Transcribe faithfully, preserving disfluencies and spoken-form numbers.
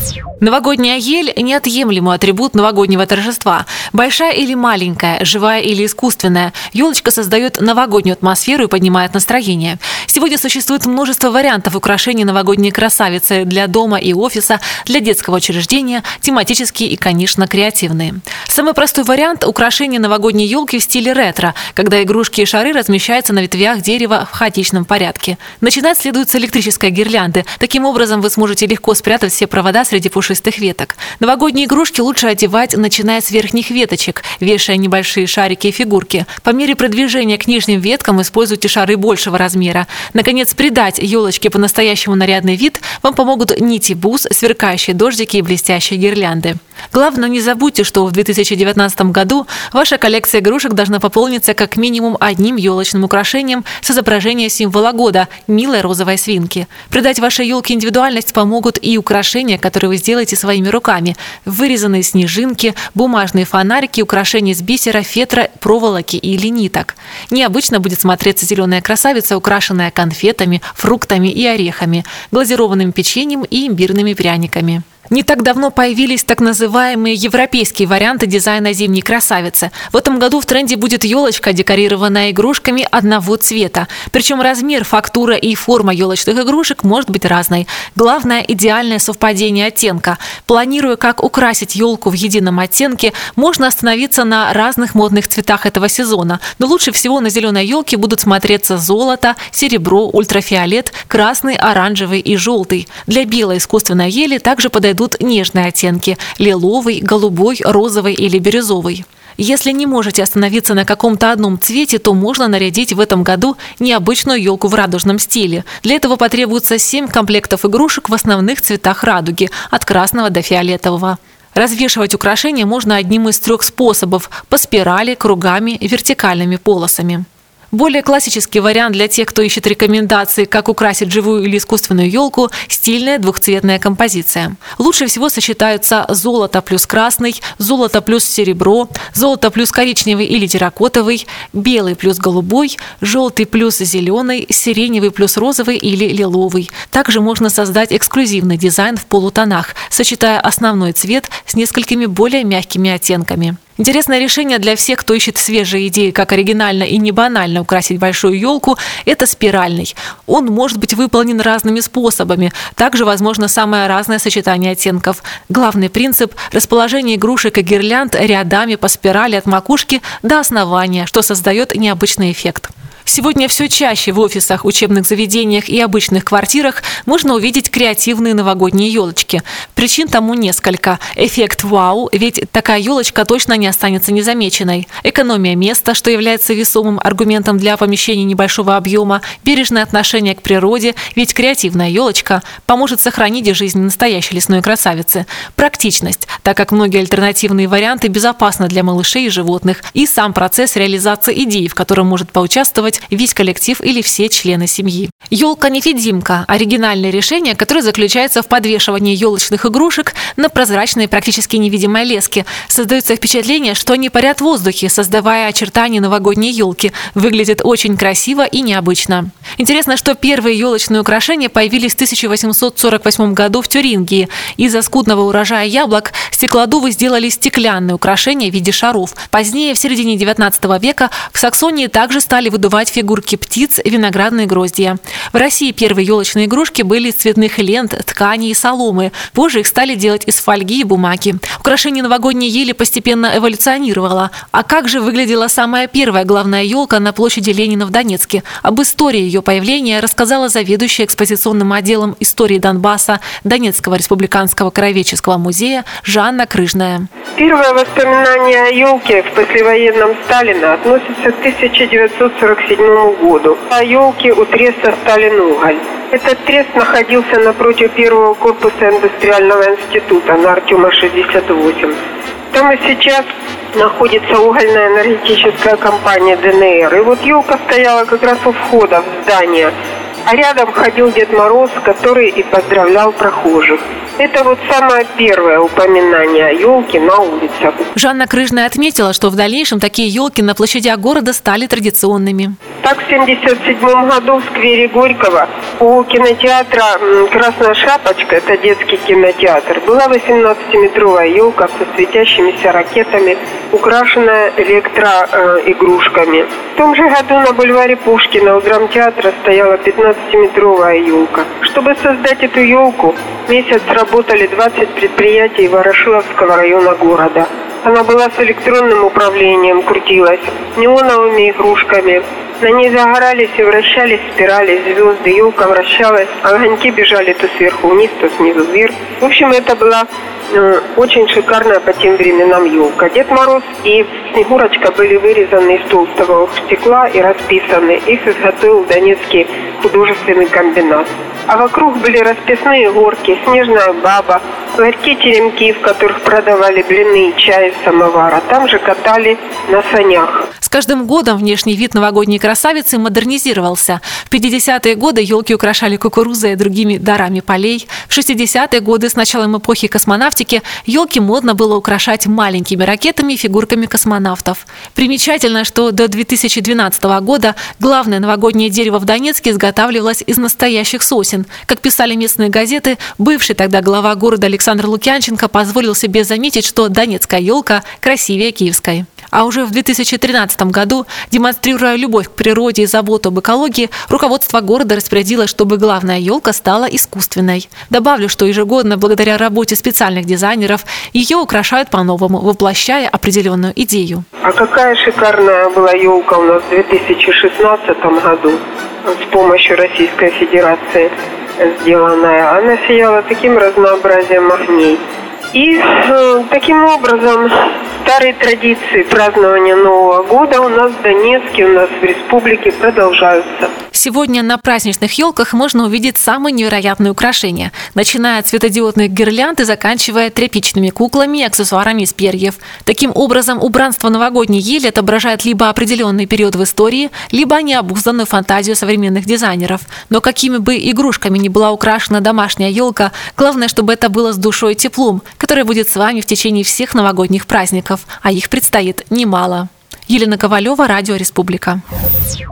Новогодняя ель – неотъемлемый атрибут новогоднего торжества. Большая или маленькая, живая или искусственная, елочка создает новогоднюю атмосферу и поднимает настроение. Сегодня существует множество вариантов украшений новогодней красавицы для дома и офиса, для детского учреждения, тематические и, конечно, креативные. Самый простой вариант – украшение новогодней елки в стиле ретро, когда игрушки и шары размещаются на ветвях дерева в хаотичном порядке. Начинать следует с электрической гирлянды. Таким образом, вы сможете легко спрятать все провода среди пушистых веток. Новогодние игрушки лучше одевать, начиная с верхних веточек, вешая небольшие шарики и фигурки. По мере продвижения к нижним веткам используйте шары большего размера. Наконец, придать елочке по-настоящему нарядный вид вам помогут нити бус, сверкающие дождики и блестящие гирлянды. Главное, не забудьте, что в две тысячи девятнадцатом году ваша коллекция игрушек должна пополниться как минимум одним елочным украшением с изображением символа года – милой розовой свинки. Придать вашей елке индивидуальность помогут и украшения, которые вы сделаете своими руками. Вырезанные снежинки, бумажные фонарики, украшения из бисера, фетра, проволоки или ниток. Необычно будет смотреться зеленая красавица, украшенная конфетами, фруктами и орехами, глазированным печеньем и имбирными пряниками. Не так давно появились так называемые европейские варианты дизайна зимней красавицы. В этом году в тренде будет елочка, декорированная игрушками одного цвета. Причем размер, фактура и форма елочных игрушек может быть разной. Главное – идеальное совпадение оттенка. Планируя, как украсить елку в едином оттенке, можно остановиться на разных модных цветах этого сезона. Но лучше всего на зеленой елке будут смотреться золото, серебро, ультрафиолет, красный, оранжевый и желтый. Для белой искусственной ели также подойдут нежные оттенки – лиловый, голубой, розовый или бирюзовый. Если не можете остановиться на каком-то одном цвете, то можно нарядить в этом году необычную елку в радужном стиле. Для этого потребуется семь комплектов игрушек в основных цветах радуги – от красного до фиолетового. Развешивать украшения можно одним из трех способов – по спирали, кругами и вертикальными полосами. Более классический вариант для тех, кто ищет рекомендации, как украсить живую или искусственную елку – стильная двухцветная композиция. Лучше всего сочетаются золото плюс красный, золото плюс серебро, золото плюс коричневый или терракотовый, белый плюс голубой, желтый плюс зеленый, сиреневый плюс розовый или лиловый. Также можно создать эксклюзивный дизайн в полутонах, сочетая основной цвет с несколькими более мягкими оттенками. Интересное решение для всех, кто ищет свежие идеи, как оригинально и не банально украсить большую елку – это спиральный. Он может быть выполнен разными способами. Также возможно самое разное сочетание оттенков. Главный принцип – расположение игрушек и гирлянд рядами по спирали от макушки до основания, что создает необычный эффект. Сегодня все чаще в офисах, учебных заведениях и обычных квартирах можно увидеть креативные новогодние елочки. Причин тому несколько. Эффект вау, ведь такая елочка точно не останется незамеченной. Экономия места, что является весомым аргументом для помещения небольшого объема. Бережное отношение к природе, ведь креативная елочка поможет сохранить жизнь настоящей лесной красавицы. Практичность, так как многие альтернативные варианты безопасны для малышей и животных. И сам процесс реализации идей, в котором может поучаствовать весь коллектив или все члены семьи. Елка-невидимка – оригинальное решение, которое заключается в подвешивании елочных игрушек на прозрачной, практически невидимой леске. Создается впечатление, что они парят в воздухе, создавая очертания новогодней елки. Выглядит очень красиво и необычно. Интересно, что первые елочные украшения появились в тысяча восемьсот сорок восьмом году в Тюрингии. Из-за скудного урожая яблок стеклодувы сделали стеклянные украшения в виде шаров. Позднее, в середине девятнадцатого века, в Саксонии также стали выдувать фигурки птиц, виноградные гроздья. В России первые елочные игрушки были из цветных лент, ткани и соломы. Позже их стали делать из фольги и бумаги. Украшение новогодней ели постепенно эволюционировало. А как же выглядела самая первая главная елка на площади Ленина в Донецке? Об истории ее появления рассказала заведующая экспозиционным отделом истории Донбасса Донецкого республиканского краеведческого музея Жанна Крыжная. Первое воспоминание о елке в послевоенном Сталина относится к тысяча девятьсот сорок седьмому году. О елке у треста «Сталин-Уголь». Этот трест находился напротив первого корпуса индустриального института на Артема шестьдесят восемь. Там и сейчас находится угольная энергетическая компания ДНР. И вот елка стояла как раз у входа в здание. А рядом ходил Дед Мороз, который и поздравлял прохожих. Это вот самое первое упоминание о елке на улицах. Жанна Крыжная отметила, что в дальнейшем такие елки на площадях города стали традиционными. Так, в семьдесят седьмом году в сквере Горького у кинотеатра «Красная шапочка», это детский кинотеатр, была восемнадцатиметровая елка со светящимися ракетами, украшенная электроигрушками. В том же году на бульваре Пушкина у драмтеатра стояла пятнадцатиметровая елка. Чтобы создать эту елку, месяц работали двадцать предприятий Ворошиловского района города. Она была с электронным управлением, крутилась, неоновыми игрушками. На ней загорались и вращались спирали, звезды, елка вращалась, огоньки бежали то сверху вниз, то снизу вверх. В общем, это была э, очень шикарная по тем временам елка. Дед Мороз и Снегурочка были вырезаны из толстого стекла и расписаны. Их изготовил Донецкий художественный комбинат. А вокруг были расписные горки, снежная баба, ларьки-теремки, в которых продавали блины и чай из самовара. Там же катали на санях. С каждым годом внешний вид новогодней красавицы модернизировался. В пятидесятые годы елки украшали кукурузой и другими дарами полей. В шестидесятые годы, с началом эпохи космонавтики, елки модно было украшать маленькими ракетами и фигурками космонавтов. Примечательно, что до две тысячи двенадцатого года главное новогоднее дерево в Донецке изготавливалось из настоящих сосен. Как писали местные газеты, бывший тогда глава города Александр Лукьянченко позволил себе заметить, что донецкая елка красивее киевской. А уже в две тысячи тринадцатом году, демонстрируя любовь к природе и заботу об экологии, руководство города распорядилось, чтобы главная елка стала искусственной. Добавлю, что ежегодно, благодаря работе специальных дизайнеров, ее украшают по-новому, воплощая определенную идею. А какая шикарная была елка у нас в две тысячи шестнадцатом году с помощью Российской Федерации сделанная. Она сияла таким разнообразием огней. И э, таким образом старые традиции празднования Нового года у нас в Донецке, у нас в республике продолжаются. Сегодня на праздничных елках можно увидеть самые невероятные украшения, начиная от светодиодных гирлянд и заканчивая тряпичными куклами и аксессуарами из перьев. Таким образом, убранство новогодней ели отображает либо определенный период в истории, либо необузданную фантазию современных дизайнеров. Но какими бы игрушками ни была украшена домашняя елка, главное, чтобы это было с душой и теплом, которое будет с вами в течение всех новогодних праздников, а их предстоит немало. Елена Ковалева, Радио Республика.